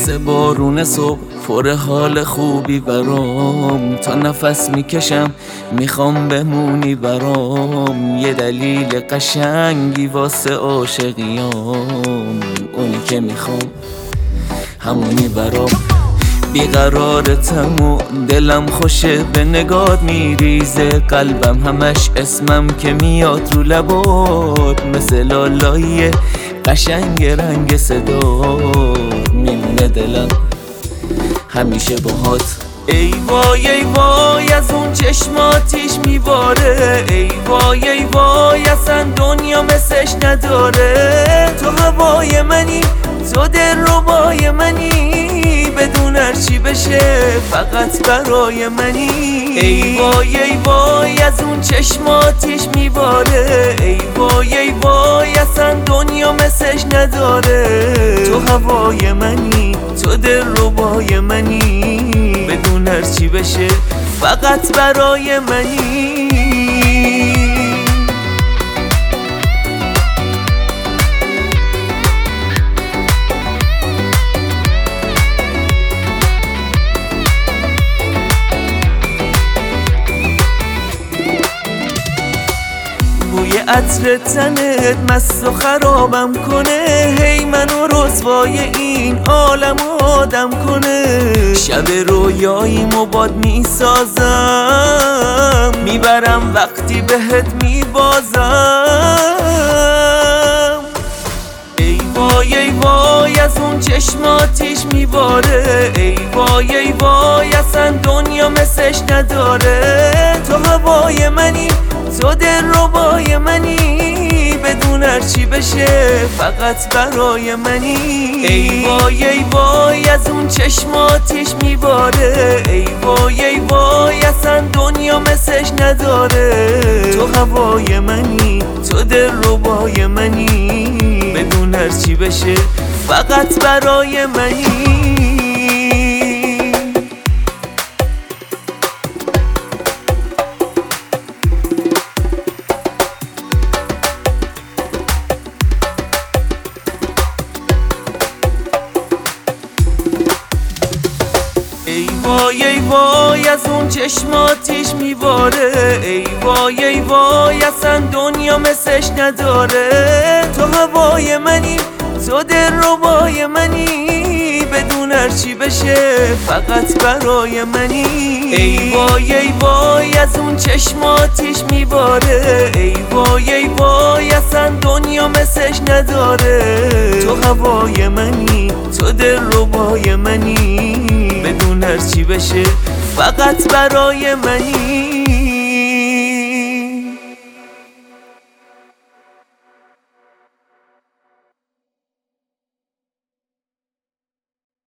مثل بارون صبح پر حال خوبی برام، تا نفس میکشم میخوام بمونی برام. یه دلیل قشنگی واسه عاشقیام، اونی که میخوام همونی برام. بیقرارتم و دلم خوشه به نگات میریزه، قلبم همش اسمم که میاد رو لبات، مثل لالایی قشنگ رنگ صدات میمونه دلم همیشه باهات. ای وای ای وای از اون چشماتیش میباره، ای وای ای وای اصلا دنیا مثلش نداره. تو هوای منی، تو دلربای منی، بدون هرچی بشه فقط برای منی. ای وای ای وای از اون چشماتیش میباره، ای وای ای وای اصلا دنیا مثلش نداره. تو هوای منی، تو دلربای منی، بدون هرچی بشه فقط برای منی. بوی عطر تنت مست و خرابم کنه، هی منو رسوای این عالم آدم کنه. شب رویاییمو باد میسازم، میبرم وقتی بهت میبازم. ای وای ای وای از اون چشماتیش میباره، ای وای ای وای اصلا دنیا مثلش نداره. تو هوای منی، تو دلربای منی، بدون هرچی بشه فقط برای منی. ای وای ای وای از اون چشماتیش میباره، ای وای ای وای اصلا دنیا مثلش نداره. تو هوای منی، تو دلربای منی، بدون هرچی بشه فقط برای منی. ای وای ای وای از اون چشماتیش میباره، ای وای ای وای اصلا دنیا مثلش نداره. تو هوای منی، تو دلربای منی، بدون هرچی بشه فقط برای منی. ای وای ای وای از اون چشماتیش میباره، ای وای ای وای اصلا دنیا مثلش نداره. تو هوای منی، تو دلربای منی، بدون هرچی بشه فقط برای منی.